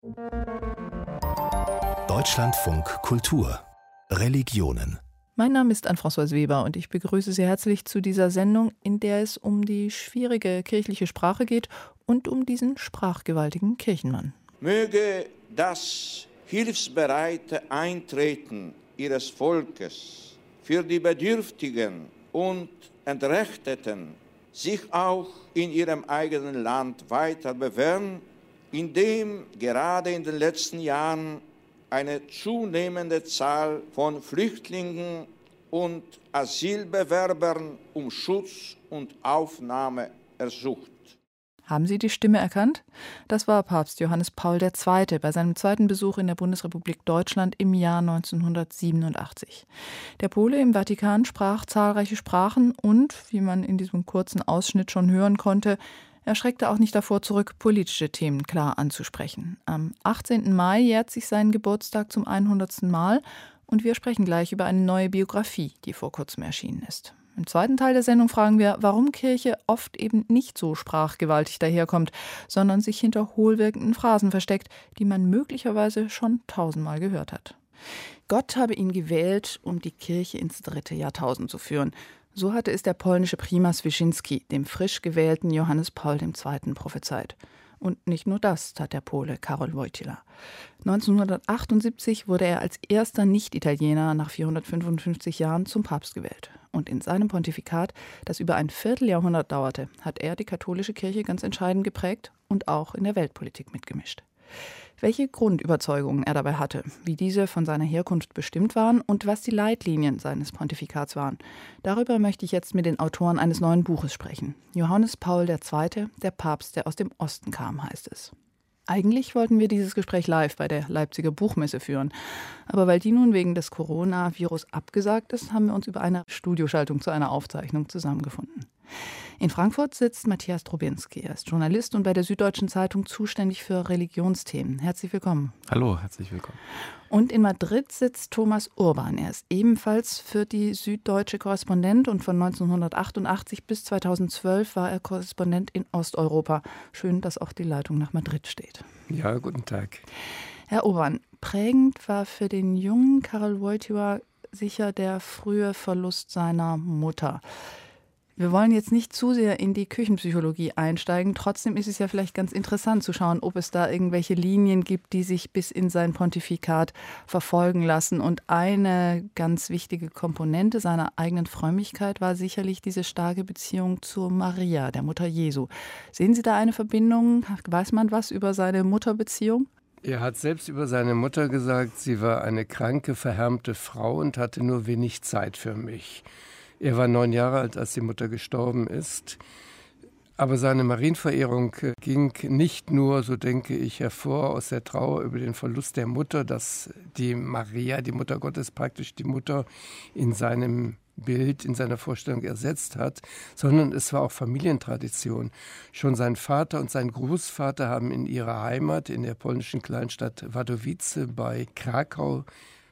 Deutschlandfunk Kultur Religionen. Mein Name ist Anne-Françoise Weber und ich begrüße Sie herzlich zu dieser Sendung, in der es um die schwierige kirchliche Sprache geht und um diesen sprachgewaltigen Kirchenmann. Möge das hilfsbereite Eintreten Ihres Volkes für die Bedürftigen und Entrechteten sich auch in Ihrem eigenen Land weiter bewähren, indem gerade in den letzten Jahren eine zunehmende Zahl von Flüchtlingen und Asylbewerbern um Schutz und Aufnahme ersucht. Haben Sie die Stimme erkannt? Das war Papst Johannes Paul II. Bei seinem zweiten Besuch in der Bundesrepublik Deutschland im Jahr 1987. Der Pole im Vatikan sprach zahlreiche Sprachen und, wie man in diesem kurzen Ausschnitt schon hören konnte, er schreckte auch nicht davor zurück, politische Themen klar anzusprechen. Am 18. Mai jährt sich sein Geburtstag zum 100. Mal und wir sprechen gleich über eine neue Biografie, die vor kurzem erschienen ist. Im zweiten Teil der Sendung fragen wir, warum Kirche oft eben nicht so sprachgewaltig daherkommt, sondern sich hinter hohlwirkenden Phrasen versteckt, die man möglicherweise schon 1000-mal gehört hat. Gott habe ihn gewählt, um die Kirche ins 3. Jahrtausend zu führen. So hatte es der polnische Primas Wyszynski, dem frisch gewählten Johannes Paul II. Prophezeit. Und nicht nur das tat der Pole Karol Wojtyła. 1978 wurde er als erster Nicht-Italiener nach 455 Jahren zum Papst gewählt. Und in seinem Pontifikat, das über ein Vierteljahrhundert dauerte, hat er die katholische Kirche ganz entscheidend geprägt und auch in der Weltpolitik mitgemischt. Welche Grundüberzeugungen er dabei hatte, wie diese von seiner Herkunft bestimmt waren und was die Leitlinien seines Pontifikats waren. Darüber möchte ich jetzt mit den Autoren eines neuen Buches sprechen. Johannes Paul II., der Papst, der aus dem Osten kam, heißt es. Eigentlich wollten wir dieses Gespräch live bei der Leipziger Buchmesse führen. Aber weil die nun wegen des Coronavirus abgesagt ist, haben wir uns über eine Studioschaltung zu einer Aufzeichnung zusammengefunden. In Frankfurt sitzt Matthias Drobinski. Er ist Journalist und bei der Süddeutschen Zeitung zuständig für Religionsthemen. Herzlich willkommen. Hallo, herzlich willkommen. Und in Madrid sitzt Thomas Urban. Er ist ebenfalls für die Süddeutsche Korrespondent und von 1988 bis 2012 war er Korrespondent in Osteuropa. Schön, dass auch die Leitung nach Madrid steht. Ja, guten Tag. Herr Urban, prägend war für den jungen Karol Wojtyła sicher der frühe Verlust seiner Mutter. Wir wollen jetzt nicht zu sehr in die Küchenpsychologie einsteigen. Trotzdem ist es ja vielleicht ganz interessant zu schauen, ob es da irgendwelche Linien gibt, die sich bis in sein Pontifikat verfolgen lassen. Und eine ganz wichtige Komponente seiner eigenen Frömmigkeit war sicherlich diese starke Beziehung zu Maria, der Mutter Jesu. Sehen Sie da eine Verbindung? Weiß man was über seine Mutterbeziehung? Er hat selbst über seine Mutter gesagt, sie war eine kranke, verhärmte Frau und hatte nur wenig Zeit für mich. Er war 9 Jahre alt, als die Mutter gestorben ist. Aber seine Marienverehrung ging nicht nur, so denke ich, hervor aus der Trauer über den Verlust der Mutter, dass die Maria, die Mutter Gottes, praktisch die Mutter in seinem Bild, in seiner Vorstellung ersetzt hat, sondern es war auch Familientradition. Schon sein Vater und sein Großvater haben in ihrer Heimat, in der polnischen Kleinstadt Wadowice bei Krakau,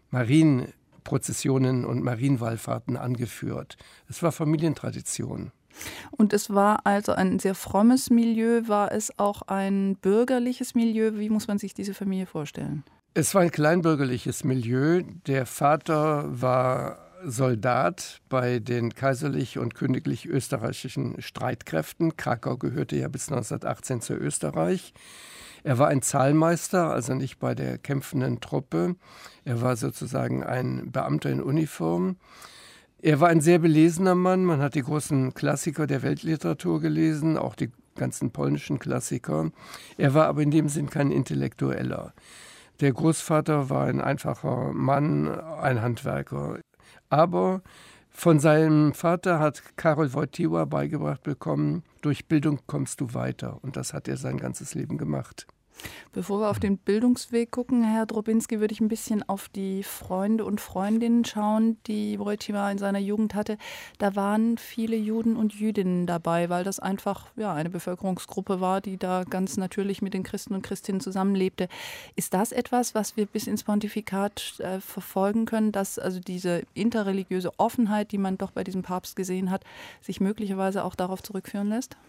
Marienprozessionen und Marienwallfahrten angeführt. Es war Familientradition. Und es war also ein sehr frommes Milieu, war es auch ein bürgerliches Milieu? Wie muss man sich diese Familie vorstellen? Es war ein kleinbürgerliches Milieu. Der Vater war Soldat bei den kaiserlich und königlich österreichischen Streitkräften. Krakau gehörte ja bis 1918 zu Österreich. Er war ein Zahlmeister, also nicht bei der kämpfenden Truppe. Er war sozusagen ein Beamter in Uniform. Er war ein sehr belesener Mann. Man hat die großen Klassiker der Weltliteratur gelesen, auch die ganzen polnischen Klassiker. Er war aber in dem Sinn kein Intellektueller. Der Großvater war ein einfacher Mann, ein Handwerker. Aber von seinem Vater hat Karol Wojtyła beigebracht bekommen, durch Bildung kommst du weiter. Und das hat er sein ganzes Leben gemacht. Bevor wir auf den Bildungsweg gucken, Herr Drobinski, würde ich ein bisschen auf die Freunde und Freundinnen schauen, die Wojtyła in seiner Jugend hatte. Da waren viele Juden und Jüdinnen dabei, weil das einfach eine Bevölkerungsgruppe war, die da ganz natürlich mit den Christen und Christinnen zusammenlebte. Ist das etwas, was wir bis ins Pontifikat verfolgen können, dass also diese interreligiöse Offenheit, die man doch bei diesem Papst gesehen hat, sich möglicherweise auch darauf zurückführen lässt?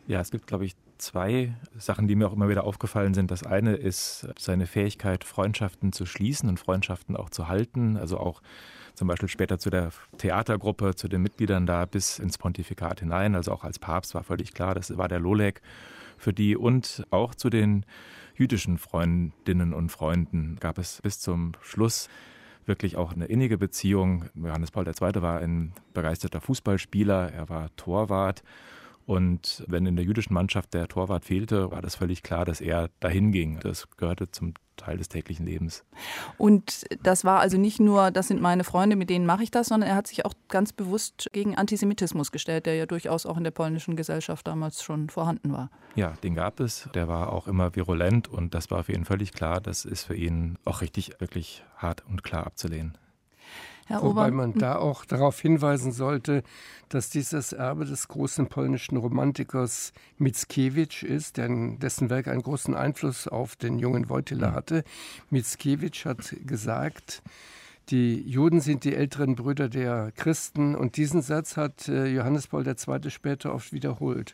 Ja, es gibt, glaube ich, 2 Sachen, die mir auch immer wieder aufgefallen sind. Das eine ist seine Fähigkeit, Freundschaften zu schließen und Freundschaften auch zu halten. Also auch zum Beispiel später zu der Theatergruppe, zu den Mitgliedern da bis ins Pontifikat hinein. Also auch als Papst war völlig klar, das war der Lolek für die. Und auch zu den jüdischen Freundinnen und Freunden gab es bis zum Schluss wirklich auch eine innige Beziehung. Johannes Paul II. War ein begeisterter Fußballspieler, er war Torwart. Und wenn in der jüdischen Mannschaft der Torwart fehlte, war das völlig klar, dass er dahin ging. Das gehörte zum Teil des täglichen Lebens. Und das war also nicht nur, das sind meine Freunde, mit denen mache ich das, sondern er hat sich auch ganz bewusst gegen Antisemitismus gestellt, der ja durchaus auch in der polnischen Gesellschaft damals schon vorhanden war. Ja, den gab es. Der war auch immer virulent und das war für ihn völlig klar. Das ist für ihn auch wirklich hart und klar abzulehnen. Wobei man da auch darauf hinweisen sollte, dass dieses Erbe des großen polnischen Romantikers Mickiewicz ist, dessen Werk einen großen Einfluss auf den jungen Wojtyła hatte. Mickiewicz hat gesagt, die Juden sind die älteren Brüder der Christen, und diesen Satz hat Johannes Paul II. Später oft wiederholt.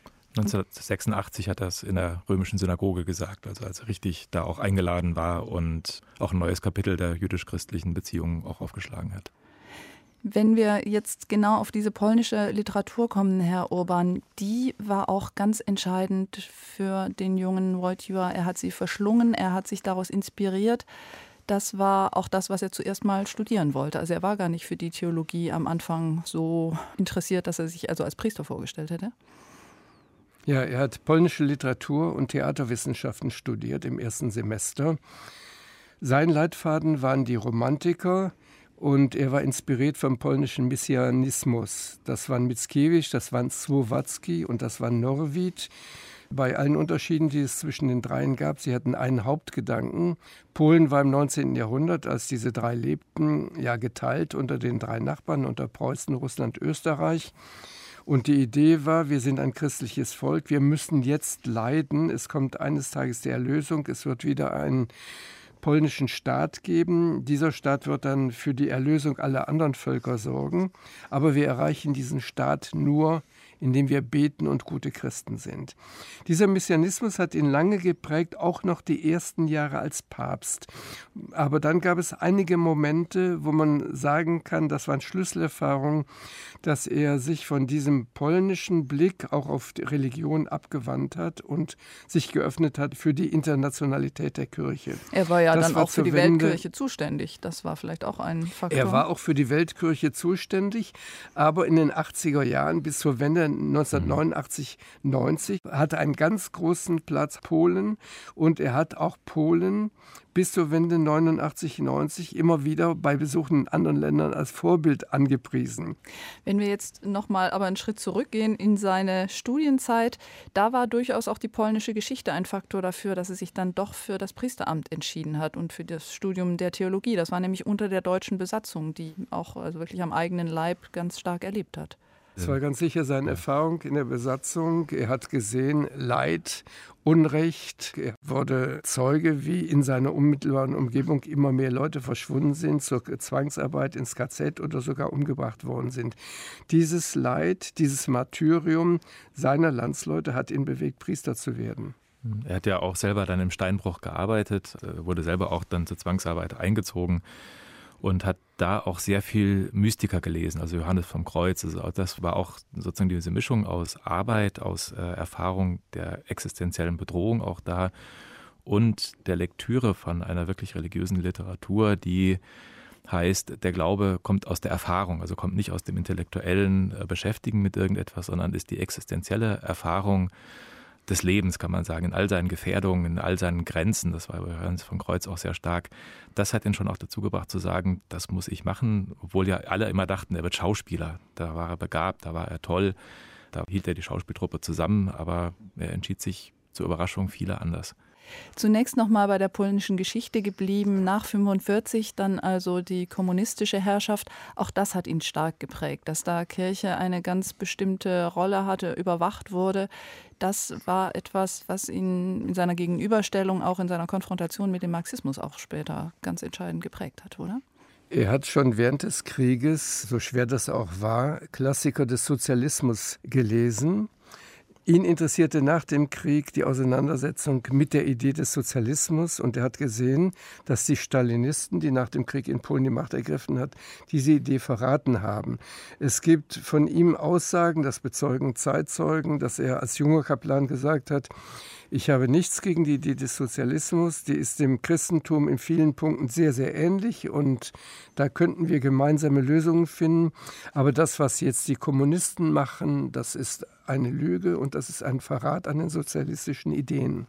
1986 hat er es in der römischen Synagoge gesagt, also als er richtig da auch eingeladen war und auch ein neues Kapitel der jüdisch-christlichen Beziehungen auch aufgeschlagen hat. Wenn wir jetzt genau auf diese polnische Literatur kommen, Herr Urban, die war auch ganz entscheidend für den jungen Wojtyła. Er hat sie verschlungen, er hat sich daraus inspiriert. Das war auch das, was er zuerst mal studieren wollte. Also er war gar nicht für die Theologie am Anfang so interessiert, dass er sich also als Priester vorgestellt hätte. Ja, er hat polnische Literatur und Theaterwissenschaften studiert im ersten Semester. Sein Leitfaden waren die Romantiker. Und er war inspiriert vom polnischen Messianismus. Das waren Mickiewicz, das waren Słowacki und das war Norwid. Bei allen Unterschieden, die es zwischen den dreien gab, sie hatten einen Hauptgedanken. Polen war im 19. Jahrhundert, als diese drei lebten, ja geteilt unter den 3 Nachbarn, unter Preußen, Russland, Österreich. Und die Idee war, wir sind ein christliches Volk, wir müssen jetzt leiden. Es kommt eines Tages die Erlösung, es wird wieder ein polnischen Staat geben. Dieser Staat wird dann für die Erlösung aller anderen Völker sorgen. Aber wir erreichen diesen Staat nur, indem wir beten und gute Christen sind. Dieser Messianismus hat ihn lange geprägt, auch noch die ersten Jahre als Papst. Aber dann gab es einige Momente, wo man sagen kann, das waren Schlüsselerfahrungen, dass er sich von diesem polnischen Blick auch auf die Religion abgewandt hat und sich geöffnet hat für die Internationalität der Kirche. Er war ja dann auch für die Weltkirche zuständig. Das war vielleicht auch ein Faktor. Er war auch für die Weltkirche zuständig, aber in den 80er Jahren bis zur Wende 1989, 90 hatte einen ganz großen Platz Polen, und er hat auch Polen bis zur Wende 89, 90 immer wieder bei Besuchen in anderen Ländern als Vorbild angepriesen. Wenn wir jetzt nochmal aber einen Schritt zurückgehen in seine Studienzeit, da war durchaus auch die polnische Geschichte ein Faktor dafür, dass er sich dann doch für das Priesteramt entschieden hat und für das Studium der Theologie. Das war nämlich unter der deutschen Besatzung, die auch also wirklich am eigenen Leib ganz stark erlebt hat. Das war ganz sicher seine Erfahrung in der Besatzung. Er hat gesehen Leid, Unrecht. Er wurde Zeuge, wie in seiner unmittelbaren Umgebung immer mehr Leute verschwunden sind, zur Zwangsarbeit ins KZ oder sogar umgebracht worden sind. Dieses Leid, dieses Martyrium seiner Landsleute hat ihn bewegt, Priester zu werden. Er hat ja auch selber dann im Steinbruch gearbeitet, wurde selber auch dann zur Zwangsarbeit eingezogen und hat da auch sehr viel Mystiker gelesen, also Johannes vom Kreuz. Also das war auch sozusagen diese Mischung aus Arbeit, aus Erfahrung der existenziellen Bedrohung auch da und der Lektüre von einer wirklich religiösen Literatur, die heißt, der Glaube kommt aus der Erfahrung, also kommt nicht aus dem intellektuellen Beschäftigen mit irgendetwas, sondern ist die existenzielle Erfahrung des Lebens, kann man sagen, in all seinen Gefährdungen, in all seinen Grenzen. Das war bei Johannes vom Kreuz auch sehr stark. Das hat ihn schon auch dazu gebracht zu sagen, das muss ich machen, obwohl ja alle immer dachten, er wird Schauspieler. Da war er begabt, da war er toll, da hielt er die Schauspieltruppe zusammen, aber er entschied sich zur Überraschung vieler anders. Zunächst nochmal bei der polnischen Geschichte geblieben, nach 1945 dann also die kommunistische Herrschaft. Auch das hat ihn stark geprägt, dass da Kirche eine ganz bestimmte Rolle hatte, überwacht wurde. Das war etwas, was ihn in seiner Gegenüberstellung, auch in seiner Konfrontation mit dem Marxismus auch später ganz entscheidend geprägt hat, oder? Er hat schon während des Krieges, so schwer das auch war, Klassiker des Sozialismus gelesen. Ihn interessierte nach dem Krieg die Auseinandersetzung mit der Idee des Sozialismus und er hat gesehen, dass die Stalinisten, die nach dem Krieg in Polen die Macht ergriffen hat, diese Idee verraten haben. Es gibt von ihm Aussagen, das bezeugen Zeitzeugen, dass er als junger Kaplan gesagt hat, ich habe nichts gegen die Idee des Sozialismus, die ist dem Christentum in vielen Punkten sehr, sehr ähnlich und da könnten wir gemeinsame Lösungen finden. Aber das, was jetzt die Kommunisten machen, das ist eine Lüge und das ist ein Verrat an den sozialistischen Ideen.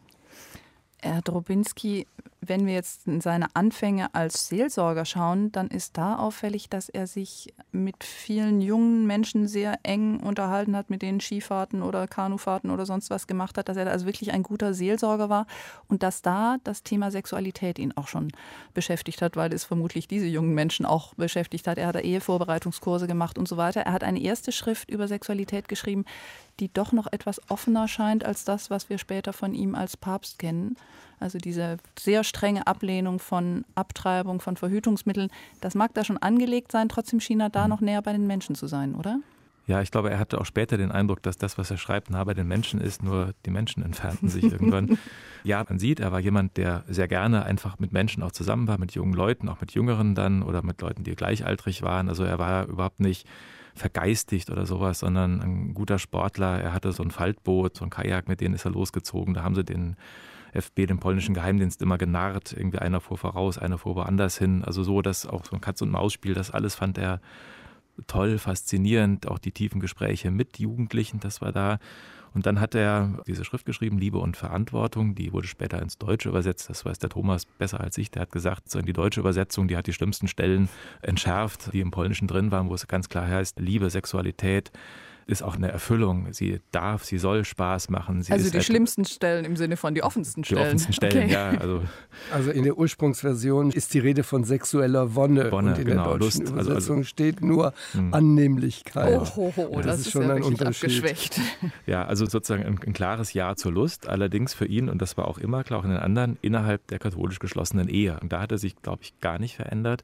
Herr Drobinski, wenn wir jetzt in seine Anfänge als Seelsorger schauen, dann ist da auffällig, dass er sich mit vielen jungen Menschen sehr eng unterhalten hat, mit denen Skifahrten oder Kanufahrten oder sonst was gemacht hat, dass er also wirklich ein guter Seelsorger war und dass da das Thema Sexualität ihn auch schon beschäftigt hat, weil es vermutlich diese jungen Menschen auch beschäftigt hat. Er hat Ehevorbereitungskurse gemacht und so weiter. Er hat eine erste Schrift über Sexualität geschrieben, die doch noch etwas offener scheint als das, was wir später von ihm als Papst kennen. Also diese sehr strenge Ablehnung von Abtreibung, von Verhütungsmitteln, das mag da schon angelegt sein, trotzdem schien er da noch näher bei den Menschen zu sein, oder? Ja, ich glaube, er hatte auch später den Eindruck, dass das, was er schreibt, nah bei den Menschen ist, nur die Menschen entfernten sich irgendwann. Ja, man sieht, er war jemand, der sehr gerne einfach mit Menschen auch zusammen war, mit jungen Leuten, auch mit Jüngeren dann oder mit Leuten, die gleichaltrig waren. Also er war überhaupt nicht vergeistigt oder sowas, sondern ein guter Sportler. Er hatte so ein Faltboot, so ein Kajak, mit denen ist er losgezogen. Da haben sie den FB, den polnischen Geheimdienst, immer genarrt. Irgendwie einer fuhr voraus, einer fuhr woanders hin. Also so, dass auch so ein Katz-und-Maus-Spiel, das alles fand er toll, faszinierend. Auch die tiefen Gespräche mit Jugendlichen, das war da. Und dann hat er diese Schrift geschrieben, Liebe und Verantwortung, die wurde später ins Deutsche übersetzt, das weiß der Thomas besser als ich, der hat gesagt, so in die deutsche Übersetzung, die hat die schlimmsten Stellen entschärft, die im Polnischen drin waren, wo es ganz klar heißt, Liebe, Sexualität ist auch eine Erfüllung, sie soll Spaß machen. Also die schlimmsten Stellen im Sinne von die offensten Stellen. Die offensten Stellen, okay. Ja. Also in der Ursprungsversion ist die Rede von sexueller Wonne und in der deutschen Übersetzung steht nur Annehmlichkeit. Das ist schon ein Unterschied. Abgeschwächt. Ja, also sozusagen ein klares Ja zur Lust, allerdings für ihn, und das war auch immer klar, auch in den anderen, innerhalb der katholisch geschlossenen Ehe. Und da hat er sich, glaube ich, gar nicht verändert,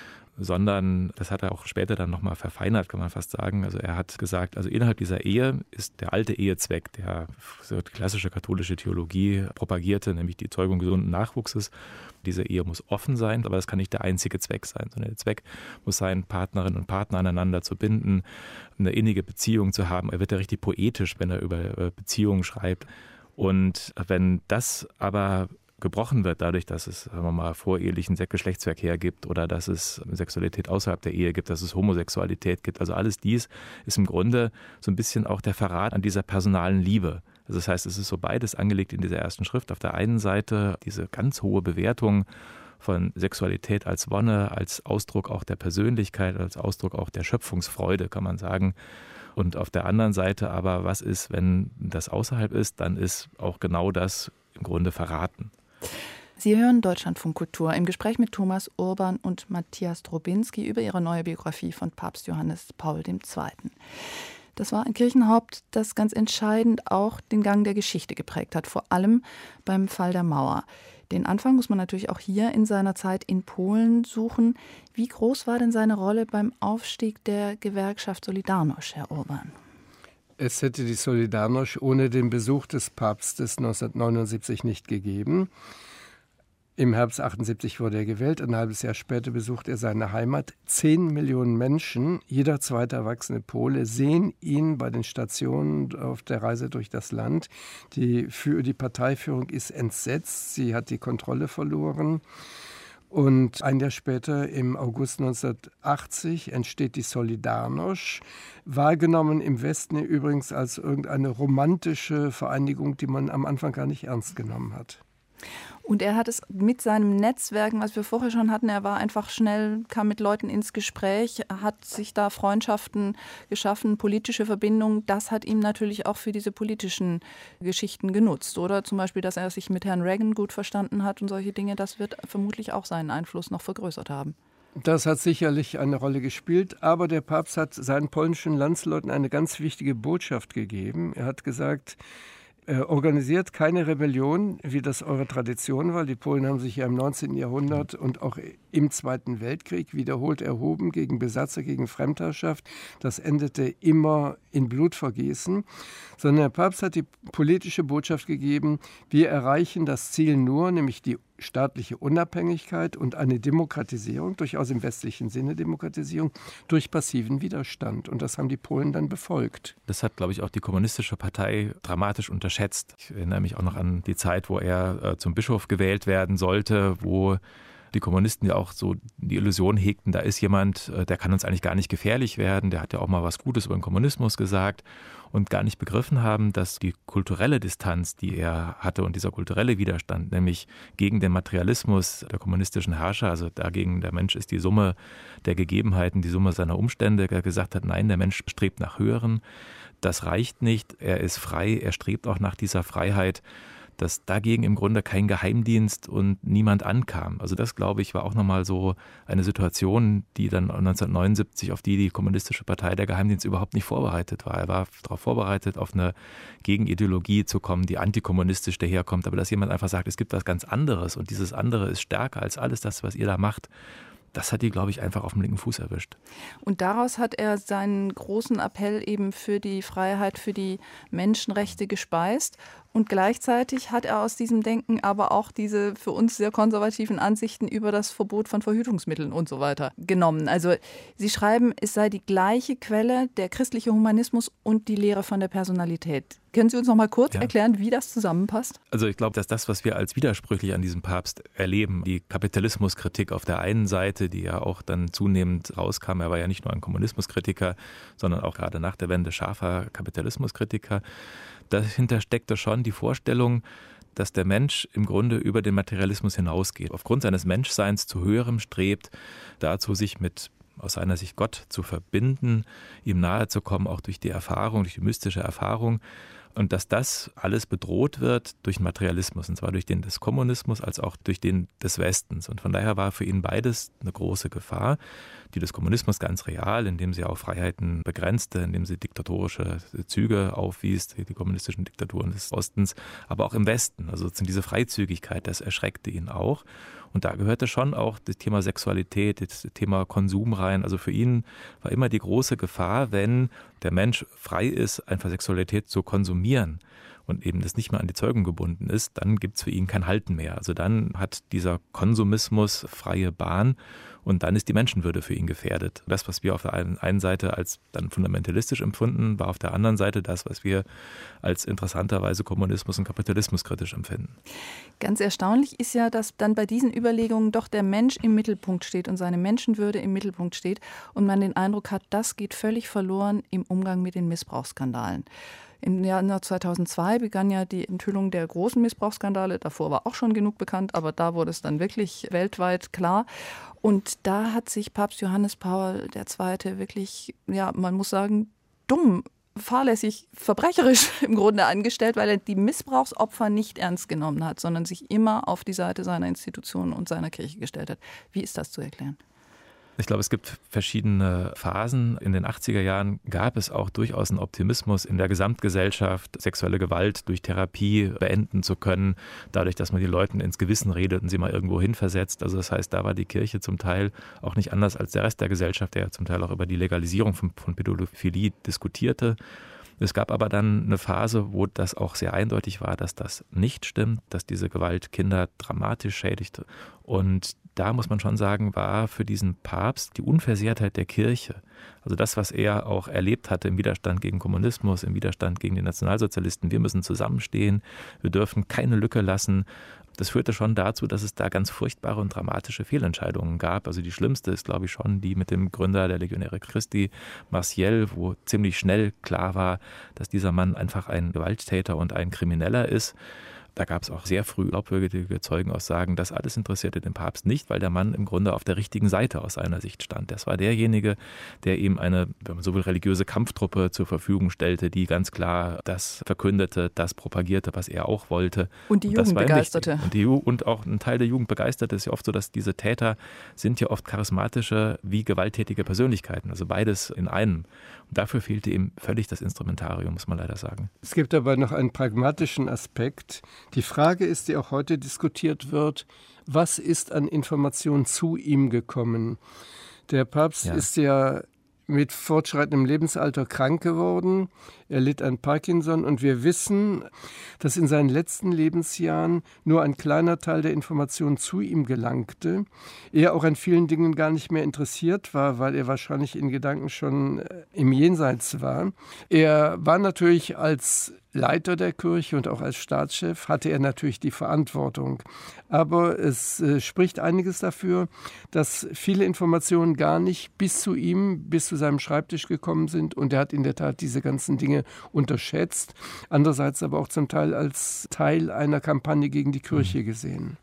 sondern das hat er auch später dann nochmal verfeinert, kann man fast sagen. Also er hat gesagt, also innerhalb dieser Ehe ist der alte Ehezweck, der die klassische katholische Theologie propagierte, nämlich die Zeugung gesunden Nachwuchses. Diese Ehe muss offen sein, aber das kann nicht der einzige Zweck sein, sondern der Zweck muss sein, Partnerinnen und Partner aneinander zu binden, eine innige Beziehung zu haben. Er wird ja richtig poetisch, wenn er über Beziehungen schreibt. Und wenn das aber gebrochen wird, dadurch, dass es, sagen wir mal, vorehelichen Geschlechtsverkehr gibt oder dass es Sexualität außerhalb der Ehe gibt, dass es Homosexualität gibt. Also alles dies ist im Grunde so ein bisschen auch der Verrat an dieser personalen Liebe. Also das heißt, es ist so beides angelegt in dieser ersten Schrift. Auf der einen Seite diese ganz hohe Bewertung von Sexualität als Wonne, als Ausdruck auch der Persönlichkeit, als Ausdruck auch der Schöpfungsfreude, kann man sagen. Und auf der anderen Seite aber, was ist, wenn das außerhalb ist, dann ist auch genau das im Grunde verraten. Sie hören Deutschlandfunk Kultur im Gespräch mit Thomas Urban und Matthias Drobinski über ihre neue Biografie von Papst Johannes Paul II. Das war ein Kirchenhaupt, das ganz entscheidend auch den Gang der Geschichte geprägt hat, vor allem beim Fall der Mauer. Den Anfang muss man natürlich auch hier in seiner Zeit in Polen suchen. Wie groß war denn seine Rolle beim Aufstieg der Gewerkschaft Solidarność, Herr Urban? Es hätte die Solidarność ohne den Besuch des Papstes 1979 nicht gegeben. Im Herbst 1978 wurde er gewählt. Ein halbes Jahr später besucht er seine Heimat. 10 Millionen Menschen, jeder zweite erwachsene Pole, sehen ihn bei den Stationen auf der Reise durch das Land. Die Parteiführung ist entsetzt. Sie hat die Kontrolle verloren. Und ein Jahr später, im August 1980, entsteht die Solidarność, wahrgenommen im Westen übrigens als irgendeine romantische Vereinigung, die man am Anfang gar nicht ernst genommen hat. Und er hat es mit seinem Netzwerken, was wir vorher schon hatten, er war einfach schnell, kam mit Leuten ins Gespräch, hat sich da Freundschaften geschaffen, politische Verbindungen. Das hat ihm natürlich auch für diese politischen Geschichten genutzt, oder? Zum Beispiel, dass er sich mit Herrn Reagan gut verstanden hat und solche Dinge, das wird vermutlich auch seinen Einfluss noch vergrößert haben. Das hat sicherlich eine Rolle gespielt, aber der Papst hat seinen polnischen Landsleuten eine ganz wichtige Botschaft gegeben. Er hat gesagt, Er organisiert keine Rebellion, wie das eure Tradition war. Die Polen haben sich ja im 19. Jahrhundert und auch im Zweiten Weltkrieg wiederholt erhoben gegen Besatzer, gegen Fremdherrschaft. Das endete immer in Blutvergießen. Sondern der Papst hat die politische Botschaft gegeben, wir erreichen das Ziel nur, nämlich die staatliche Unabhängigkeit und eine Demokratisierung, durchaus im westlichen Sinne Demokratisierung, durch passiven Widerstand. Und das haben die Polen dann befolgt. Das hat, glaube ich, auch die Kommunistische Partei dramatisch unterschätzt. Ich erinnere mich auch noch an die Zeit, wo er zum Bischof gewählt werden sollte, wo die Kommunisten ja auch so die Illusion hegten, da ist jemand, der kann uns eigentlich gar nicht gefährlich werden, der hat ja auch mal was Gutes über den Kommunismus gesagt und gar nicht begriffen haben, dass die kulturelle Distanz, die er hatte und dieser kulturelle Widerstand, nämlich gegen den Materialismus der kommunistischen Herrscher, also dagegen, der Mensch ist die Summe der Gegebenheiten, die Summe seiner Umstände, der gesagt hat, nein, der Mensch strebt nach Höherem, das reicht nicht, er ist frei, er strebt auch nach dieser Freiheit, dass dagegen im Grunde kein Geheimdienst und niemand ankam. Also das, glaube ich, war auch nochmal so eine Situation, die dann 1979, auf die Kommunistische Partei, der Geheimdienst überhaupt nicht vorbereitet war. Er war darauf vorbereitet, auf eine Gegenideologie zu kommen, die antikommunistisch daherkommt, aber dass jemand einfach sagt, es gibt was ganz anderes und dieses andere ist stärker als alles das, was ihr da macht, das hat die, glaube ich, einfach auf dem linken Fuß erwischt. Und daraus hat er seinen großen Appell eben für die Freiheit, für die Menschenrechte gespeist. Und gleichzeitig hat er aus diesem Denken aber auch diese für uns sehr konservativen Ansichten über das Verbot von Verhütungsmitteln und so weiter genommen. Also Sie schreiben, es sei die gleiche Quelle, der christliche Humanismus und die Lehre von der Personalität. Können Sie uns noch mal kurz erklären, wie das zusammenpasst? Also ich glaube, dass das, was wir als widersprüchlich an diesem Papst erleben, die Kapitalismuskritik auf der einen Seite, die ja auch dann zunehmend rauskam, er war ja nicht nur ein Kommunismuskritiker, sondern auch gerade nach der Wende scharfer Kapitalismuskritiker, dahinter steckte schon die Vorstellung, dass der Mensch im Grunde über den Materialismus hinausgeht, aufgrund seines Menschseins zu Höherem strebt, dazu sich mit aus seiner Sicht Gott zu verbinden, ihm nahe zu kommen, auch durch die Erfahrung, durch die mystische Erfahrung. Und dass das alles bedroht wird durch den Materialismus, und zwar durch den des Kommunismus als auch durch den des Westens. Und von daher war für ihn beides eine große Gefahr. Die des Kommunismus ganz real, indem sie auch Freiheiten begrenzte, indem sie diktatorische Züge aufwies, die kommunistischen Diktaturen des Ostens, aber auch im Westen. Also diese Freizügigkeit, das erschreckte ihn auch. Und da gehörte schon auch das Thema Sexualität, das Thema Konsum rein. Also für ihn war immer die große Gefahr, wenn der Mensch frei ist, einfach Sexualität zu konsumieren und eben das nicht mehr an die Zeugung gebunden ist, dann gibt es für ihn kein Halten mehr. Also dann hat dieser Konsumismus freie Bahn und dann ist die Menschenwürde für ihn gefährdet. Das, was wir auf der einen Seite als dann fundamentalistisch empfunden, war auf der anderen Seite das, was wir als interessanterweise Kommunismus und Kapitalismus kritisch empfinden. Ganz erstaunlich ist ja, dass dann bei diesen Überlegungen doch der Mensch im Mittelpunkt steht und seine Menschenwürde im Mittelpunkt steht und man den Eindruck hat, das geht völlig verloren im Umgang mit den Missbrauchsskandalen. Im Jahr 2002 begann ja die Enthüllung der großen Missbrauchsskandale. Davor war auch schon genug bekannt, aber da wurde es dann wirklich weltweit klar. Und da hat sich Papst Johannes Paul II. Wirklich, ja, man muss sagen, dumm, fahrlässig, verbrecherisch im Grunde angestellt, weil er die Missbrauchsopfer nicht ernst genommen hat, sondern sich immer auf die Seite seiner Institutionen und seiner Kirche gestellt hat. Wie ist das zu erklären? Ich glaube, es gibt verschiedene Phasen. In den 80er Jahren gab es auch durchaus einen Optimismus in der Gesamtgesellschaft, sexuelle Gewalt durch Therapie beenden zu können, dadurch, dass man die Leuten ins Gewissen redet und sie mal irgendwo hinversetzt. Also das heißt, da war die Kirche zum Teil auch nicht anders als der Rest der Gesellschaft, der ja zum Teil auch über die Legalisierung von Pädophilie diskutierte. Es gab aber dann eine Phase, wo das auch sehr eindeutig war, dass das nicht stimmt, dass diese Gewalt Kinder dramatisch schädigte. Und da muss man schon sagen, war für diesen Papst die Unversehrtheit der Kirche, also das, was er auch erlebt hatte im Widerstand gegen Kommunismus, im Widerstand gegen die Nationalsozialisten, wir müssen zusammenstehen, wir dürfen keine Lücke lassen. Das führte schon dazu, dass es da ganz furchtbare und dramatische Fehlentscheidungen gab. Also die schlimmste ist, glaube ich, schon die mit dem Gründer der Legionäre Christi, Marciel, wo ziemlich schnell klar war, dass dieser Mann einfach ein Gewalttäter und ein Krimineller ist. Da gab es auch sehr früh glaubwürdige Zeugenaussagen. Das alles interessierte den Papst nicht, weil der Mann im Grunde auf der richtigen Seite aus seiner Sicht stand. Das war derjenige, der ihm eine, wenn man so will, religiöse Kampftruppe zur Verfügung stellte, die ganz klar das verkündete, das propagierte, was er auch wollte. Und die Jugend begeisterte. Und auch ein Teil der Jugend begeisterte. Es ist ja oft so, dass diese Täter sind ja oft charismatische wie gewalttätige Persönlichkeiten. Also beides in einem. Und dafür fehlte ihm völlig das Instrumentarium, muss man leider sagen. Es gibt aber noch einen pragmatischen Aspekt. Die Frage ist, die auch heute diskutiert wird, was ist an Informationen zu ihm gekommen? Der Papst ist ja mit fortschreitendem Lebensalter krank geworden. Er litt an Parkinson und wir wissen, dass in seinen letzten Lebensjahren nur ein kleiner Teil der Informationen zu ihm gelangte. Er auch an vielen Dingen gar nicht mehr interessiert war, weil er wahrscheinlich in Gedanken schon im Jenseits war. Er war natürlich als Leiter der Kirche und auch als Staatschef hatte er natürlich die Verantwortung. Aber es spricht einiges dafür, dass viele Informationen gar nicht bis zu ihm, bis zu seinem Schreibtisch gekommen sind. Und er hat in der Tat diese ganzen Dinge unterschätzt. Andererseits aber auch zum Teil als Teil einer Kampagne gegen die Kirche gesehen.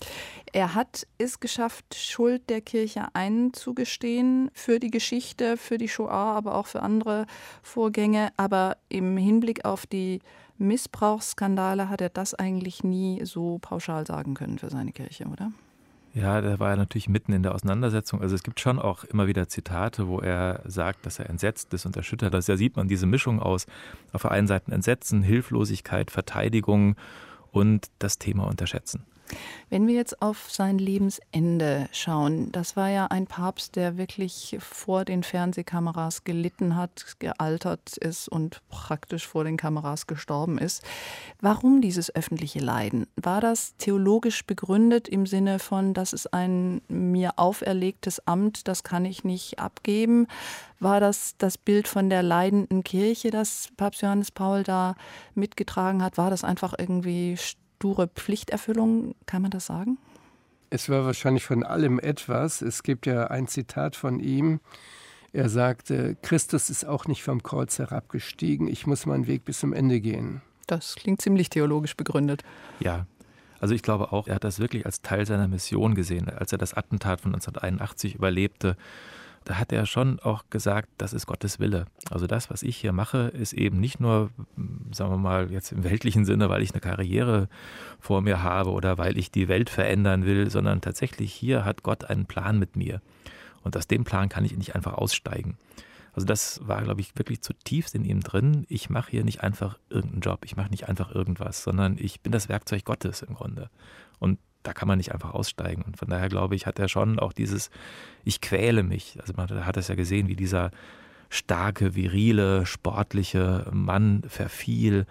Er hat es geschafft, Schuld der Kirche einzugestehen für die Geschichte, für die Shoah, aber auch für andere Vorgänge. Aber im Hinblick auf die Missbrauchsskandale hat er das eigentlich nie so pauschal sagen können für seine Kirche, oder? Ja, da war er natürlich mitten in der Auseinandersetzung. Also es gibt schon auch immer wieder Zitate, wo er sagt, dass er entsetzt ist und erschüttert ist. Da sieht man diese Mischung aus auf der einen Seite Entsetzen, Hilflosigkeit, Verteidigung und das Thema Unterschätzen. Wenn wir jetzt auf sein Lebensende schauen, das war ja ein Papst, der wirklich vor den Fernsehkameras gelitten hat, gealtert ist und praktisch vor den Kameras gestorben ist. Warum dieses öffentliche Leiden? War das theologisch begründet im Sinne von, das ist ein mir auferlegtes Amt, das kann ich nicht abgeben? War das das Bild von der leidenden Kirche, das Papst Johannes Paul da mitgetragen hat? War das einfach irgendwie sture Pflichterfüllung, kann man das sagen? Es war wahrscheinlich von allem etwas. Es gibt ja ein Zitat von ihm. Er sagte, Christus ist auch nicht vom Kreuz herabgestiegen. Ich muss meinen Weg bis zum Ende gehen. Das klingt ziemlich theologisch begründet. Ja, also ich glaube auch, er hat das wirklich als Teil seiner Mission gesehen. Als er das Attentat von 1981 überlebte, da hat er schon auch gesagt, das ist Gottes Wille. Also das, was ich hier mache, ist eben nicht nur, sagen wir mal, jetzt im weltlichen Sinne, weil ich eine Karriere vor mir habe oder weil ich die Welt verändern will, sondern tatsächlich hier hat Gott einen Plan mit mir. Und aus dem Plan kann ich nicht einfach aussteigen. Also das war, glaube ich, wirklich zutiefst in ihm drin. Ich mache hier nicht einfach irgendeinen Job, ich mache nicht einfach irgendwas, sondern ich bin das Werkzeug Gottes im Grunde. Und da kann man nicht einfach aussteigen. Und von daher, glaube ich, hat er schon auch dieses, ich quäle mich. Also man hat es ja gesehen, wie dieser starke, virile, sportliche Mann verfiel.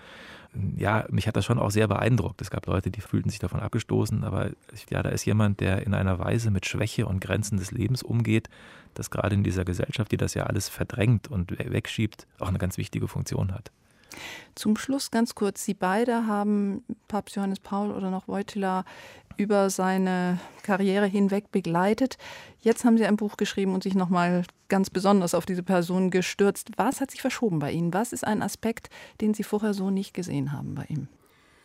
Ja, mich hat das schon auch sehr beeindruckt. Es gab Leute, die fühlten sich davon abgestoßen, aber ja, da ist jemand, der in einer Weise mit Schwäche und Grenzen des Lebens umgeht, das gerade in dieser Gesellschaft, die das ja alles verdrängt und wegschiebt, auch eine ganz wichtige Funktion hat. Zum Schluss ganz kurz, Sie beide haben Papst Johannes Paul oder noch Wojtyła über seine Karriere hinweg begleitet. Jetzt haben Sie ein Buch geschrieben und sich nochmal ganz besonders auf diese Person gestürzt. Was hat sich verschoben bei Ihnen? Was ist ein Aspekt, den Sie vorher so nicht gesehen haben bei ihm?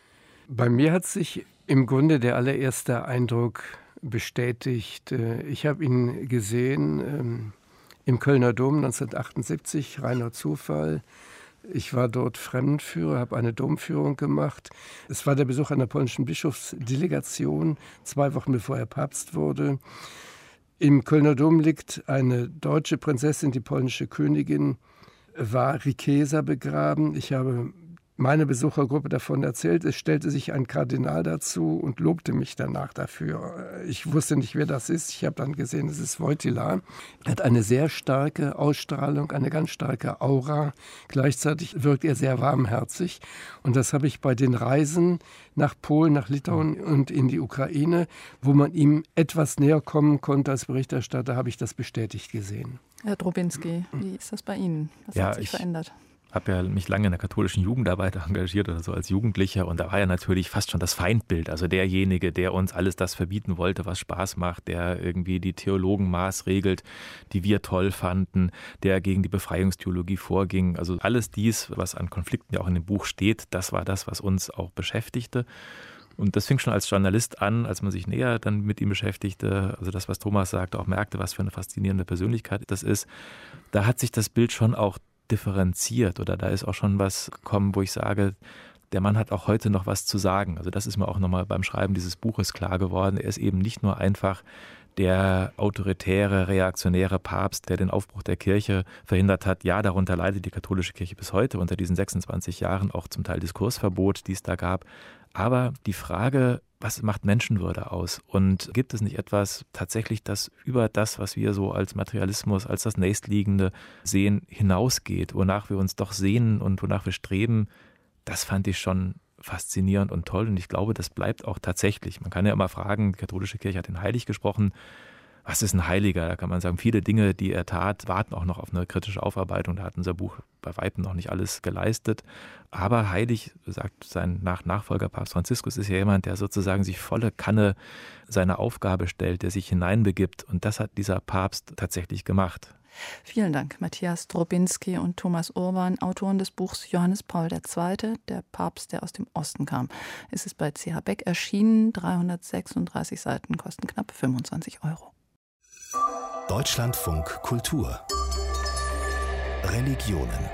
Bei mir hat sich im Grunde der allererste Eindruck bestätigt. Ich habe ihn gesehen im Kölner Dom 1978, reiner Zufall. Ich war dort Fremdenführer, habe eine Domführung gemacht. Es war der Besuch einer polnischen Bischofsdelegation, 2 Wochen bevor er Papst wurde. Im Kölner Dom liegt eine deutsche Prinzessin, die polnische Königin, war Riqueza begraben. Ich habe meiner Besuchergruppe davon erzählt. Es stellte sich ein Kardinal dazu und lobte mich danach dafür. Ich wusste nicht, wer das ist. Ich habe dann gesehen, es ist Wojtyła. Er hat eine sehr starke Ausstrahlung, eine ganz starke Aura. Gleichzeitig wirkt er sehr warmherzig. Und das habe ich bei den Reisen nach Polen, nach Litauen und in die Ukraine, wo man ihm etwas näher kommen konnte als Berichterstatter, habe ich das bestätigt gesehen. Herr Drobinski, wie ist das bei Ihnen? Was hat sich verändert? Ich habe ja mich lange in der katholischen Jugendarbeit engagiert oder so als Jugendlicher und da war ja natürlich fast schon das Feindbild, also derjenige, der uns alles das verbieten wollte, was Spaß macht, der irgendwie die Theologen maßregelt, die wir toll fanden, der gegen die Befreiungstheologie vorging. Also alles dies, was an Konflikten ja auch in dem Buch steht, das war das, was uns auch beschäftigte. Und das fing schon als Journalist an, als man sich näher dann mit ihm beschäftigte, also das, was Thomas sagte, auch merkte, was für eine faszinierende Persönlichkeit das ist. Da hat sich das Bild schon auch differenziert oder da ist auch schon was gekommen, wo ich sage, der Mann hat auch heute noch was zu sagen. Also das ist mir auch nochmal beim Schreiben dieses Buches klar geworden. Er ist eben nicht nur einfach der autoritäre, reaktionäre Papst, der den Aufbruch der Kirche verhindert hat. Ja, darunter leidet die katholische Kirche bis heute unter diesen 26 Jahren, auch zum Teil Diskursverbot, die es da gab. Aber die Frage, was macht Menschenwürde aus? Und gibt es nicht etwas tatsächlich, das über das, was wir so als Materialismus, als das Nächstliegende sehen, hinausgeht, wonach wir uns doch sehnen und wonach wir streben? Das fand ich schon faszinierend und toll und ich glaube, das bleibt auch tatsächlich. Man kann ja immer fragen, die katholische Kirche hat den Heilig gesprochen. Was ist ein Heiliger? Da kann man sagen, viele Dinge, die er tat, warten auch noch auf eine kritische Aufarbeitung. Da hat unser Buch bei Weitem noch nicht alles geleistet. Aber heilig, sagt sein Nachfolger Papst Franziskus, ist ja jemand, der sozusagen sich volle Kanne seiner Aufgabe stellt, der sich hineinbegibt. Und das hat dieser Papst tatsächlich gemacht. Vielen Dank, Matthias Drobinski und Thomas Urban, Autoren des Buchs Johannes Paul II., der Papst, der aus dem Osten kam. Es ist bei CH Beck erschienen, 336 Seiten, kosten knapp 25 €. Deutschlandfunk Kultur Religionen.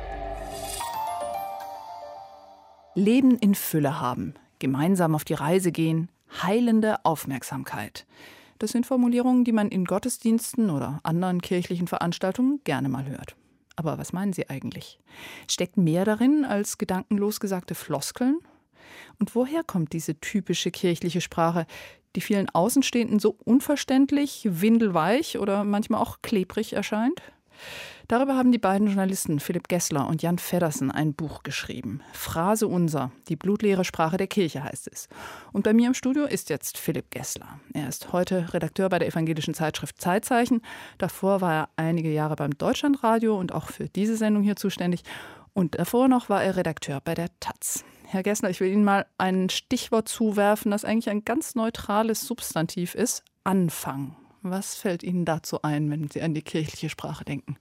Leben in Fülle haben, gemeinsam auf die Reise gehen, heilende Aufmerksamkeit. Das sind Formulierungen, die man in Gottesdiensten oder anderen kirchlichen Veranstaltungen gerne mal hört. Aber was meinen Sie eigentlich? Steckt mehr darin als gedankenlos gesagte Floskeln? Und woher kommt diese typische kirchliche Sprache, die vielen Außenstehenden so unverständlich, windelweich oder manchmal auch klebrig erscheint? Darüber haben die beiden Journalisten Philipp Gessler und Jan Feddersen ein Buch geschrieben. Phrase unser, die blutleere Sprache der Kirche heißt es. Und bei mir im Studio ist jetzt Philipp Gessler. Er ist heute Redakteur bei der evangelischen Zeitschrift Zeitzeichen. Davor war er einige Jahre beim Deutschlandradio und auch für diese Sendung hier zuständig. Und davor noch war er Redakteur bei der taz. Herr Gessler, ich will Ihnen mal ein Stichwort zuwerfen, das eigentlich ein ganz neutrales Substantiv ist. Anfang. Was fällt Ihnen dazu ein, wenn Sie an die kirchliche Sprache denken?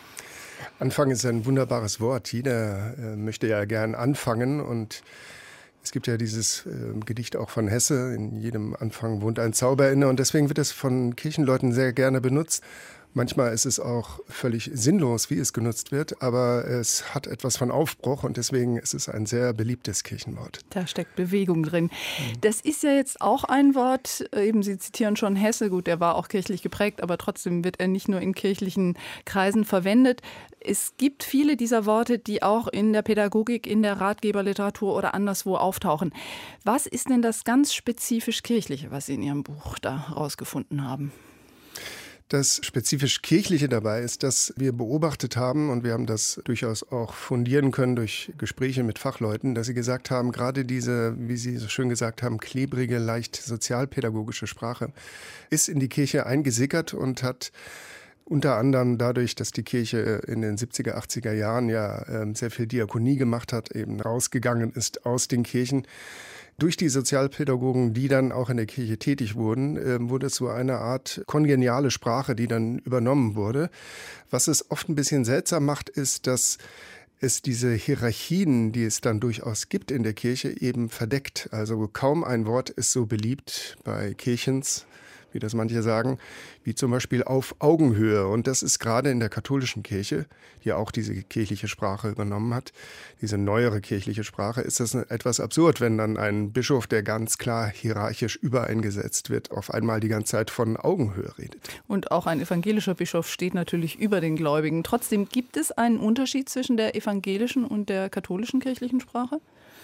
Anfang ist ein wunderbares Wort. Jeder möchte ja gern anfangen und es gibt ja dieses Gedicht auch von Hesse, in jedem Anfang wohnt ein Zauber inne und deswegen wird es von Kirchenleuten sehr gerne benutzt. Manchmal ist es auch völlig sinnlos, wie es genutzt wird, aber es hat etwas von Aufbruch und deswegen ist es ein sehr beliebtes Kirchenwort. Da steckt Bewegung drin. Das ist ja jetzt auch ein Wort, eben Sie zitieren schon Hesse, gut, der war auch kirchlich geprägt, aber trotzdem wird er nicht nur in kirchlichen Kreisen verwendet. Es gibt viele dieser Worte, die auch in der Pädagogik, in der Ratgeberliteratur oder anderswo auftauchen. Was ist denn das ganz spezifisch Kirchliche, was Sie in Ihrem Buch da rausgefunden haben? Das spezifisch Kirchliche dabei ist, dass wir beobachtet haben, und wir haben das durchaus auch fundieren können durch Gespräche mit Fachleuten, dass sie gesagt haben, gerade diese, wie Sie so schön gesagt haben, klebrige, leicht sozialpädagogische Sprache ist in die Kirche eingesickert und hat unter anderem dadurch, dass die Kirche in den 70er, 80er Jahren ja sehr viel Diakonie gemacht hat, eben rausgegangen ist aus den Kirchen. Durch die Sozialpädagogen, die dann auch in der Kirche tätig wurden, wurde es so eine Art kongeniale Sprache, die dann übernommen wurde. Was es oft ein bisschen seltsam macht, ist, dass es diese Hierarchien, die es dann durchaus gibt in der Kirche, eben verdeckt. Also kaum ein Wort ist so beliebt bei Kirchens, wie das manche sagen, wie zum Beispiel auf Augenhöhe. Und das ist gerade in der katholischen Kirche, die auch diese kirchliche Sprache übernommen hat, diese neuere kirchliche Sprache, ist das etwas absurd, wenn dann ein Bischof, der ganz klar hierarchisch übereingesetzt wird, auf einmal die ganze Zeit von Augenhöhe redet. Und auch ein evangelischer Bischof steht natürlich über den Gläubigen. Trotzdem gibt es einen Unterschied zwischen der evangelischen und der katholischen kirchlichen Sprache?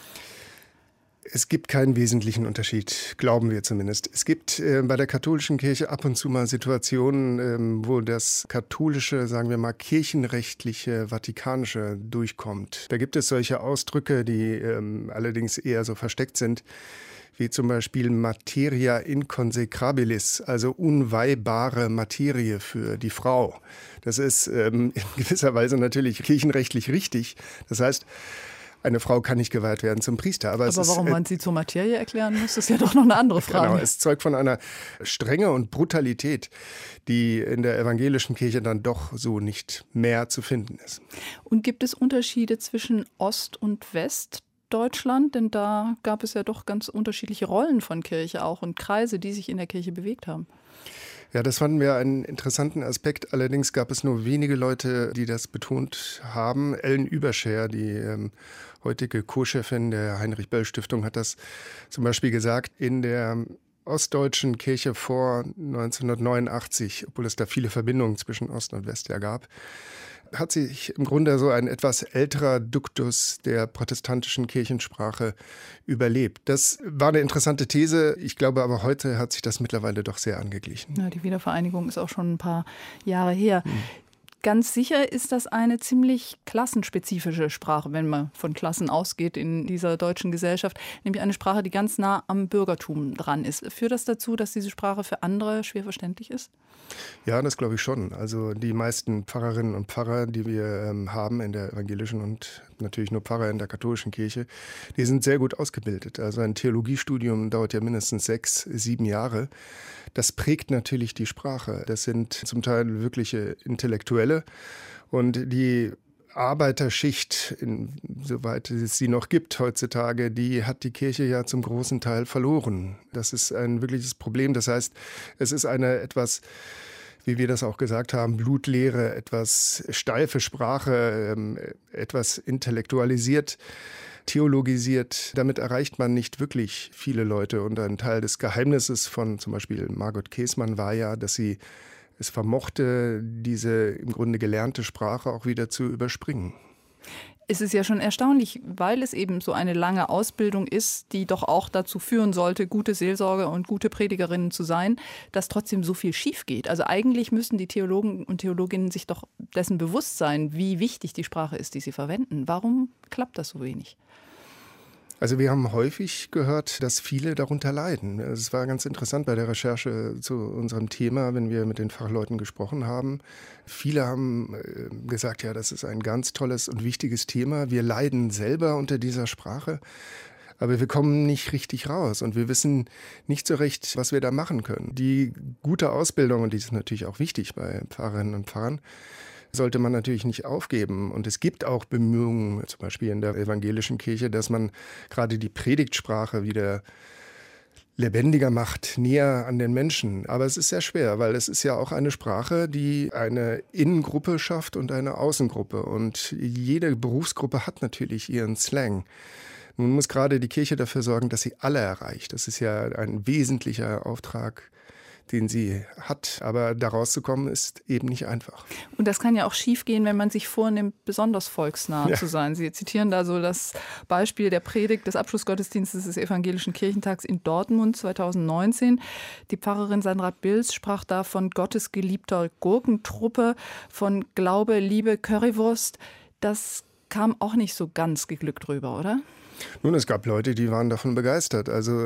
Es gibt keinen wesentlichen Unterschied, glauben wir zumindest. Es gibt bei der katholischen Kirche ab und zu mal Situationen, wo das katholische, sagen wir mal, kirchenrechtliche, vatikanische durchkommt. Da gibt es solche Ausdrücke, die allerdings eher so versteckt sind, wie zum Beispiel Materia inconsecrabilis, also unweihbare Materie für die Frau. Das ist in gewisser Weise natürlich kirchenrechtlich richtig. Das heißt, eine Frau kann nicht geweiht werden zum Priester. Aber warum man sie zur Materie erklären muss, ist ja doch noch eine andere Frage. Genau, es zeugt von einer Strenge und Brutalität, die in der evangelischen Kirche dann doch so nicht mehr zu finden ist. Und gibt es Unterschiede zwischen Ost und West? Ostdeutschland? Denn da gab es ja doch ganz unterschiedliche Rollen von Kirche auch und Kreise, die sich in der Kirche bewegt haben. Ja, das fanden wir einen interessanten Aspekt. Allerdings gab es nur wenige Leute, die das betont haben. Ellen Überscher, die heutige Co-Chefin der Heinrich-Böll-Stiftung, hat das zum Beispiel gesagt. In der ostdeutschen Kirche vor 1989, obwohl es da viele Verbindungen zwischen Ost und West ja gab, hat sich im Grunde so ein etwas älterer Duktus der protestantischen Kirchensprache überlebt. Das war eine interessante These. Ich glaube aber, heute hat sich das mittlerweile doch sehr angeglichen. Ja, die Wiedervereinigung ist auch schon ein paar Jahre her. Ganz sicher ist das eine ziemlich klassenspezifische Sprache, wenn man von Klassen ausgeht in dieser deutschen Gesellschaft, nämlich eine Sprache, die ganz nah am Bürgertum dran ist. Führt das dazu, dass diese Sprache für andere schwer verständlich ist? Ja, das glaube ich schon. Also die meisten Pfarrerinnen und Pfarrer, die wir haben in der evangelischen und natürlich nur Pfarrer in der katholischen Kirche, die sind sehr gut ausgebildet. Also ein Theologiestudium dauert ja mindestens 6, 7 Jahre. Das prägt natürlich die Sprache. Das sind zum Teil wirkliche Intellektuelle und die Arbeiterschicht, soweit es sie noch gibt heutzutage, die hat die Kirche ja zum großen Teil verloren. Das ist ein wirkliches Problem. Das heißt, es ist eine etwas, wie wir das auch gesagt haben, blutleere, etwas steife Sprache, etwas intellektualisiert, theologisiert. Damit erreicht man nicht wirklich viele Leute. Und ein Teil des Geheimnisses von zum Beispiel Margot Käßmann war ja, dass sie es vermochte, diese im Grunde gelernte Sprache auch wieder zu überspringen. Es ist ja schon erstaunlich, weil es eben so eine lange Ausbildung ist, die doch auch dazu führen sollte, gute Seelsorger und gute Predigerinnen zu sein, dass trotzdem so viel schief geht. Also eigentlich müssen die Theologen und Theologinnen sich doch dessen bewusst sein, wie wichtig die Sprache ist, die sie verwenden. Warum klappt das so wenig? Also wir haben häufig gehört, dass viele darunter leiden. Es war ganz interessant bei der Recherche zu unserem Thema, wenn wir mit den Fachleuten gesprochen haben. Viele haben gesagt, ja, das ist ein ganz tolles und wichtiges Thema. Wir leiden selber unter dieser Sprache, aber wir kommen nicht richtig raus und wir wissen nicht so recht, was wir da machen können. Die gute Ausbildung, und die ist natürlich auch wichtig bei Pfarrerinnen und Pfarrern, sollte man natürlich nicht aufgeben. Und es gibt auch Bemühungen, zum Beispiel in der evangelischen Kirche, dass man gerade die Predigtsprache wieder lebendiger macht, näher an den Menschen. Aber es ist sehr schwer, weil es ist ja auch eine Sprache, die eine Innengruppe schafft und eine Außengruppe. Und jede Berufsgruppe hat natürlich ihren Slang. Nun muss gerade die Kirche dafür sorgen, dass sie alle erreicht. Das ist ja ein wesentlicher Auftrag, den sie hat. Aber da rauszukommen, ist eben nicht einfach. Und das kann ja auch schiefgehen, wenn man sich vornimmt, besonders volksnah zu sein. Sie zitieren da so das Beispiel der Predigt des Abschlussgottesdienstes des Evangelischen Kirchentags in Dortmund 2019. Die Pfarrerin Sandra Bilz sprach da von Gottes geliebter Gurkentruppe, von Glaube, Liebe, Currywurst. Das kam auch nicht so ganz geglückt rüber, oder? Nun, es gab Leute, die waren davon begeistert. Also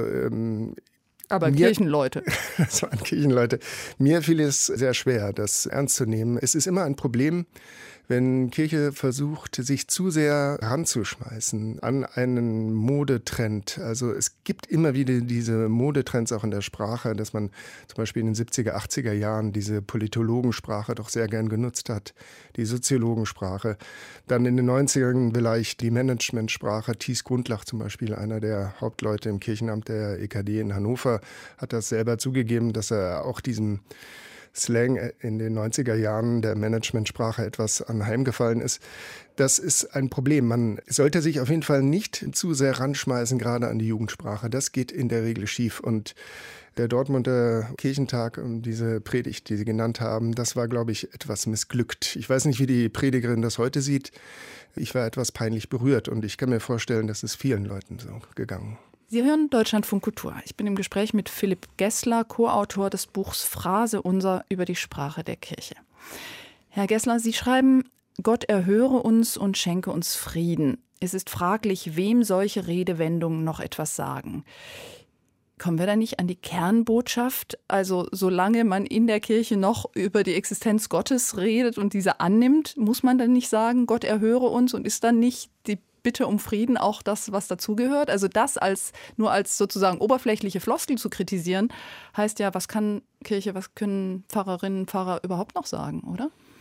aber Kirchenleute. Das waren Kirchenleute. Mir fiel es sehr schwer, das ernst zu nehmen. Es ist immer ein Problem, wenn Kirche versucht, sich zu sehr ranzuschmeißen an einen Modetrend. Also es gibt immer wieder diese Modetrends auch in der Sprache, dass man zum Beispiel in den 70er, 80er Jahren diese Politologensprache doch sehr gern genutzt hat, die Soziologensprache. Dann in den 90ern vielleicht die Managementsprache. Thies Grundlach zum Beispiel, einer der Hauptleute im Kirchenamt der EKD in Hannover, hat das selber zugegeben, dass er auch diesem Slang in den 90er Jahren der Managementsprache etwas anheimgefallen ist. Das ist ein Problem. Man sollte sich auf jeden Fall nicht zu sehr ranschmeißen, gerade an die Jugendsprache. Das geht in der Regel schief. Und der Dortmunder Kirchentag und diese Predigt, die Sie genannt haben, das war, glaube ich, etwas missglückt. Ich weiß nicht, wie die Predigerin das heute sieht. Ich war etwas peinlich berührt und ich kann mir vorstellen, das ist vielen Leuten so gegangen. Sie hören Deutschlandfunk Kultur. Ich bin im Gespräch mit Philipp Gessler, Co-Autor des Buchs Phrase unser über die Sprache der Kirche. Herr Gessler, Sie schreiben, Gott erhöre uns und schenke uns Frieden. Es ist fraglich, wem solche Redewendungen noch etwas sagen. Kommen wir da nicht an die Kernbotschaft? Also solange man in der Kirche noch über die Existenz Gottes redet und diese annimmt, muss man dann nicht sagen, Gott erhöre uns, und ist dann nicht die Bitte um Frieden auch das, was dazugehört? Also das nur als sozusagen oberflächliche Floskel zu kritisieren, heißt ja, was kann Kirche, was können Pfarrerinnen und Pfarrer überhaupt noch sagen, oder?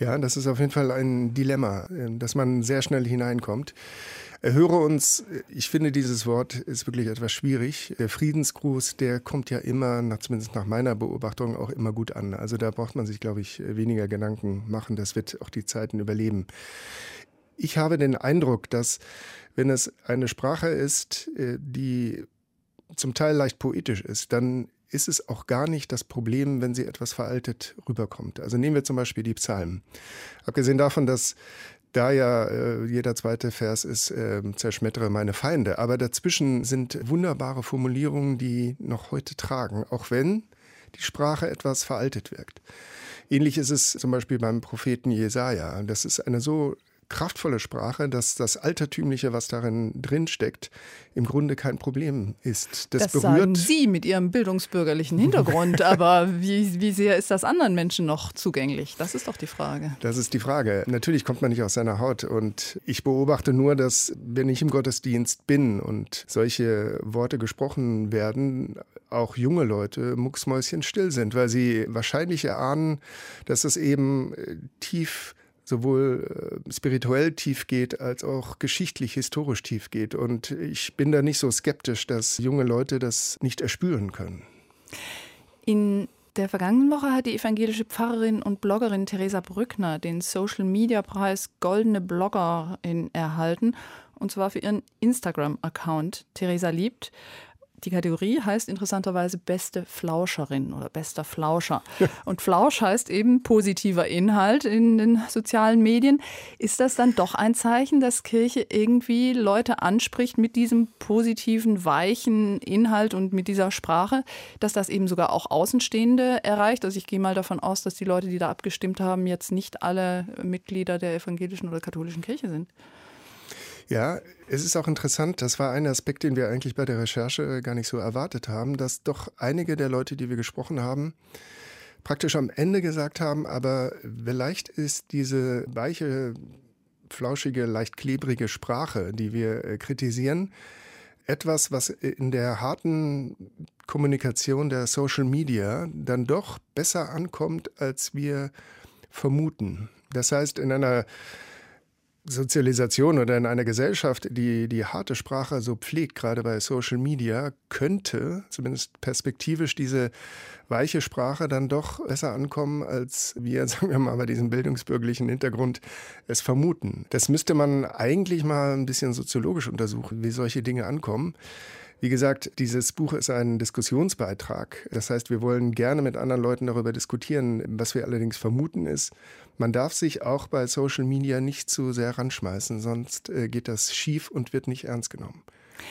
Ja, das ist auf jeden Fall ein Dilemma, dass man sehr schnell hineinkommt. Höre uns, ich finde, dieses Wort ist wirklich etwas schwierig. Der Friedensgruß, der kommt ja immer, zumindest nach meiner Beobachtung, auch immer gut an. Also da braucht man sich, glaube ich, weniger Gedanken machen. Das wird auch die Zeiten überleben. Ich habe den Eindruck, dass, wenn es eine Sprache ist, die zum Teil leicht poetisch ist, dann ist es auch gar nicht das Problem, wenn sie etwas veraltet rüberkommt. Also nehmen wir zum Beispiel die Psalmen. Abgesehen davon, dass da ja jeder zweite Vers ist, zerschmettere meine Feinde. Aber dazwischen sind wunderbare Formulierungen, die noch heute tragen, auch wenn die Sprache etwas veraltet wirkt. Ähnlich ist es zum Beispiel beim Propheten Jesaja. Das ist eine so kraftvolle Sprache, dass das Altertümliche, was darin drin steckt, im Grunde kein Problem ist. Das sagen Sie mit Ihrem bildungsbürgerlichen Hintergrund, aber wie sehr ist das anderen Menschen noch zugänglich? Das ist doch die Frage. Das ist die Frage. Natürlich kommt man nicht aus seiner Haut und ich beobachte nur, dass, wenn ich im Gottesdienst bin und solche Worte gesprochen werden, auch junge Leute mucksmäuschenstill sind, weil sie wahrscheinlich erahnen, dass es eben tief sowohl spirituell tief geht, als auch geschichtlich, historisch tief geht. Und ich bin da nicht so skeptisch, dass junge Leute das nicht erspüren können. In der vergangenen Woche hat die evangelische Pfarrerin und Bloggerin Theresa Brückner den Social-Media-Preis Goldene Bloggerin erhalten. Und zwar für ihren Instagram-Account Theresa liebt. Die Kategorie heißt interessanterweise Beste Flauscherin oder Bester Flauscher. Und Flausch heißt eben positiver Inhalt in den sozialen Medien. Ist das dann doch ein Zeichen, dass Kirche irgendwie Leute anspricht mit diesem positiven, weichen Inhalt und mit dieser Sprache, dass das eben sogar auch Außenstehende erreicht? Also ich gehe mal davon aus, dass die Leute, die da abgestimmt haben, jetzt nicht alle Mitglieder der evangelischen oder katholischen Kirche sind. Ja, es ist auch interessant, das war ein Aspekt, den wir eigentlich bei der Recherche gar nicht so erwartet haben, dass doch einige der Leute, die wir gesprochen haben, praktisch am Ende gesagt haben, aber vielleicht ist diese weiche, flauschige, leicht klebrige Sprache, die wir kritisieren, etwas, was in der harten Kommunikation der Social Media dann doch besser ankommt, als wir vermuten. Das heißt, in einer Sozialisation oder in einer Gesellschaft, die harte Sprache so pflegt, gerade bei Social Media, könnte zumindest perspektivisch diese weiche Sprache dann doch besser ankommen, als wir, sagen wir mal, bei diesem bildungsbürgerlichen Hintergrund es vermuten. Das müsste man eigentlich mal ein bisschen soziologisch untersuchen, wie solche Dinge ankommen. Wie gesagt, dieses Buch ist ein Diskussionsbeitrag. Das heißt, wir wollen gerne mit anderen Leuten darüber diskutieren. Was wir allerdings vermuten ist, man darf sich auch bei Social Media nicht zu sehr ranschmeißen, sonst geht das schief und wird nicht ernst genommen.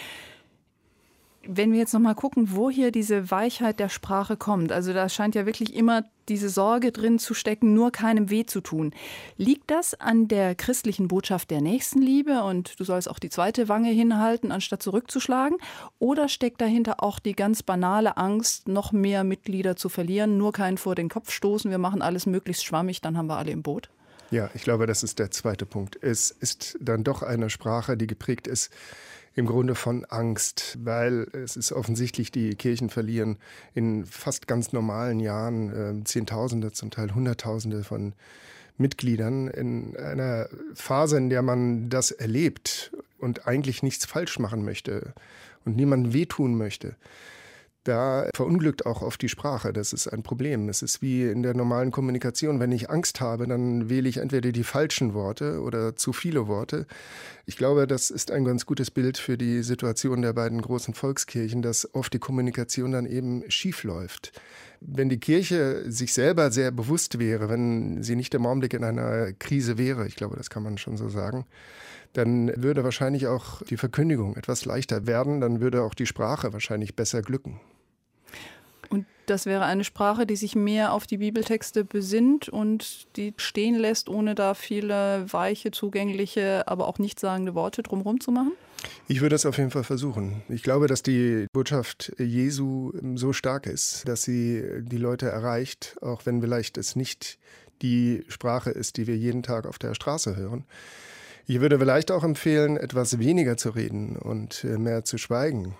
Wenn wir jetzt noch mal gucken, wo hier diese Weichheit der Sprache kommt, also da scheint ja wirklich immer diese Sorge drin zu stecken, nur keinem weh zu tun. Liegt das an der christlichen Botschaft der Nächstenliebe und du sollst auch die zweite Wange hinhalten, anstatt zurückzuschlagen? Oder steckt dahinter auch die ganz banale Angst, noch mehr Mitglieder zu verlieren, nur keinen vor den Kopf stoßen, wir machen alles möglichst schwammig, dann haben wir alle im Boot? Ja, ich glaube, das ist der zweite Punkt. Es ist dann doch eine Sprache, die geprägt ist im Grunde von Angst, weil es ist offensichtlich, die Kirchen verlieren in fast ganz normalen Jahren Zehntausende, zum Teil Hunderttausende von Mitgliedern in einer Phase, in der man das erlebt und eigentlich nichts falsch machen möchte und niemandem wehtun möchte. Da verunglückt auch oft die Sprache. Das ist ein Problem. Es ist wie in der normalen Kommunikation. Wenn ich Angst habe, dann wähle ich entweder die falschen Worte oder zu viele Worte. Ich glaube, das ist ein ganz gutes Bild für die Situation der beiden großen Volkskirchen, dass oft die Kommunikation dann eben schief läuft. Wenn die Kirche sich selber sehr bewusst wäre, wenn sie nicht im Augenblick in einer Krise wäre, ich glaube, das kann man schon so sagen, dann würde wahrscheinlich auch die Verkündigung etwas leichter werden, dann würde auch die Sprache wahrscheinlich besser glücken. Und das wäre eine Sprache, die sich mehr auf die Bibeltexte besinnt und die stehen lässt, ohne da viele weiche, zugängliche, aber auch nichtssagende Worte drumherum zu machen? Ich würde es auf jeden Fall versuchen. Ich glaube, dass die Botschaft Jesu so stark ist, dass sie die Leute erreicht, auch wenn vielleicht es nicht die Sprache ist, die wir jeden Tag auf der Straße hören. Ich würde vielleicht auch empfehlen, etwas weniger zu reden und mehr zu schweigen.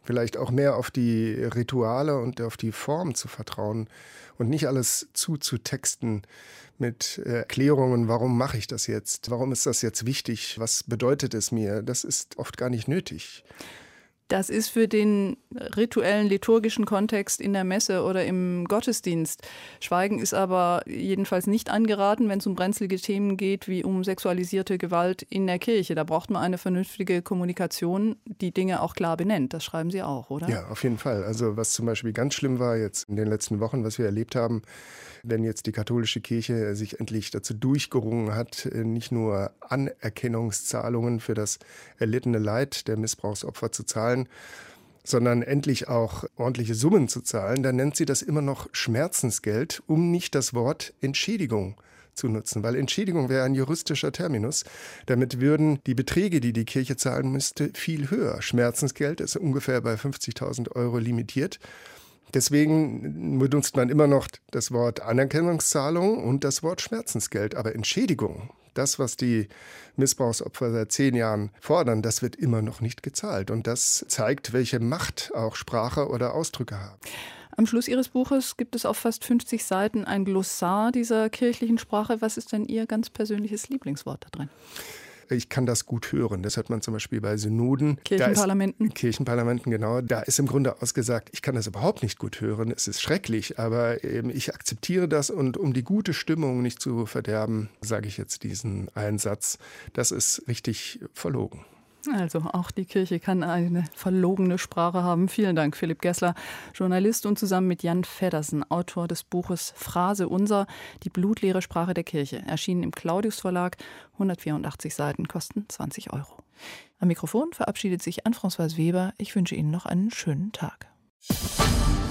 Vielleicht auch mehr auf die Rituale und auf die Form zu vertrauen und nicht alles zutexten mit Erklärungen, warum mache ich das jetzt, warum ist das jetzt wichtig, was bedeutet es mir. Das ist oft gar nicht nötig. Das ist für den rituellen, liturgischen Kontext in der Messe oder im Gottesdienst. Schweigen ist aber jedenfalls nicht angeraten, wenn es um brenzlige Themen geht, wie um sexualisierte Gewalt in der Kirche. Da braucht man eine vernünftige Kommunikation, die Dinge auch klar benennt. Das schreiben Sie auch, oder? Ja, auf jeden Fall. Also was zum Beispiel ganz schlimm war jetzt in den letzten Wochen, was wir erlebt haben, wenn jetzt die katholische Kirche sich endlich dazu durchgerungen hat, nicht nur Anerkennungszahlungen für das erlittene Leid der Missbrauchsopfer zu zahlen, sondern endlich auch ordentliche Summen zu zahlen, dann nennt sie das immer noch Schmerzensgeld, um nicht das Wort Entschädigung zu nutzen, weil Entschädigung wäre ein juristischer Terminus. Damit würden die Beträge, die die Kirche zahlen müsste, viel höher. Schmerzensgeld ist ungefähr bei 50.000 € limitiert. Deswegen benutzt man immer noch das Wort Anerkennungszahlung und das Wort Schmerzensgeld. Aber Entschädigung, das, was die Missbrauchsopfer seit 10 Jahren fordern, das wird immer noch nicht gezahlt. Und das zeigt, welche Macht auch Sprache oder Ausdrücke haben. Am Schluss Ihres Buches gibt es auf fast 50 Seiten ein Glossar dieser kirchlichen Sprache. Was ist denn Ihr ganz persönliches Lieblingswort da drin? Ich kann das gut hören. Das hört man zum Beispiel bei Synoden. Kirchenparlamenten. Kirchenparlamenten, genau. Da ist im Grunde ausgesagt, ich kann das überhaupt nicht gut hören. Es ist schrecklich, aber ich akzeptiere das. Und um die gute Stimmung nicht zu verderben, sage ich jetzt diesen Einsatz. Das ist richtig verlogen. Also auch die Kirche kann eine verlogene Sprache haben. Vielen Dank, Philipp Gessler, Journalist und zusammen mit Jan Feddersen, Autor des Buches Phrase unser, die blutleere Sprache der Kirche. Erschienen im Claudius Verlag, 184 Seiten, kosten 20 €. Am Mikrofon verabschiedet sich Anne-Françoise Weber. Ich wünsche Ihnen noch einen schönen Tag.